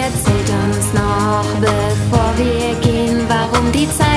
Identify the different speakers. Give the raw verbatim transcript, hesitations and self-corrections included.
Speaker 1: erzählt uns noch, bevor wir gehen, warum die Zeit